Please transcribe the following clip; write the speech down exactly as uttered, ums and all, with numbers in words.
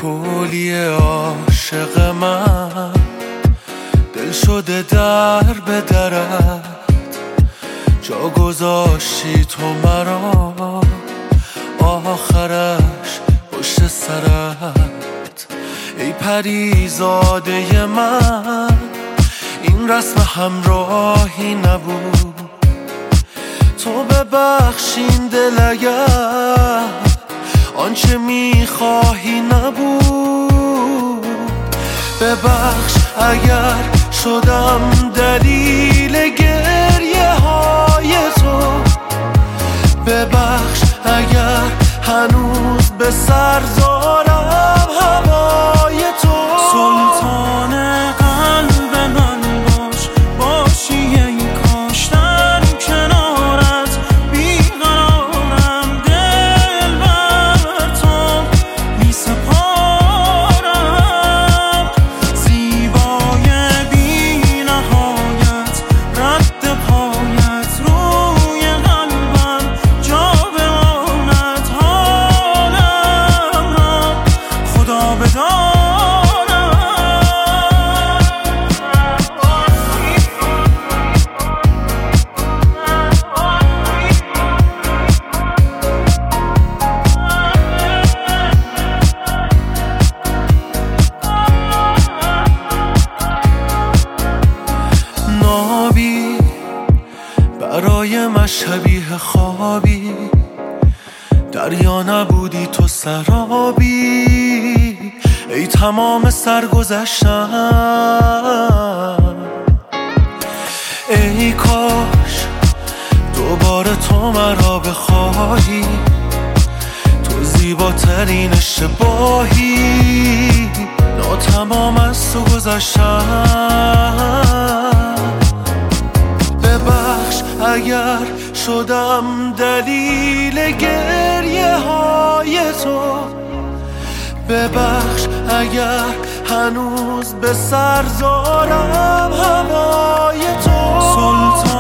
کلی عاشق من دل شده در به درت، جا گذاشتی تو مرا آخرش پشت سرت. ای پریزاده من این رسم همراهی نبود، تو ببخشین دل اگر آنچه میخواهی نبود. ببخش اگر شدم دلیل گریه های تو، ببخش اگر هنوز به سر دارم هوای تو. سلطان قلب من باش، باشی ای کاش در کنارت بیقرارم، دل بر تو می سپارم. زیبای بی نهایت رد پایت روی قلبم جا بماند، حالم را خدا بدان. نابی برای من شبیه خوابی، دریا نبودی تو سرابی. ای تمام سرگذشتم، ای کاش دوباره تو مرا بخواهی، تو زیباترین اشتباهی. ناتمام از تو گذشتم، ببخش اگر شدم دلیل گریه های تو، ببخش اگر هنوز به سر دارم هوای تو. سلطان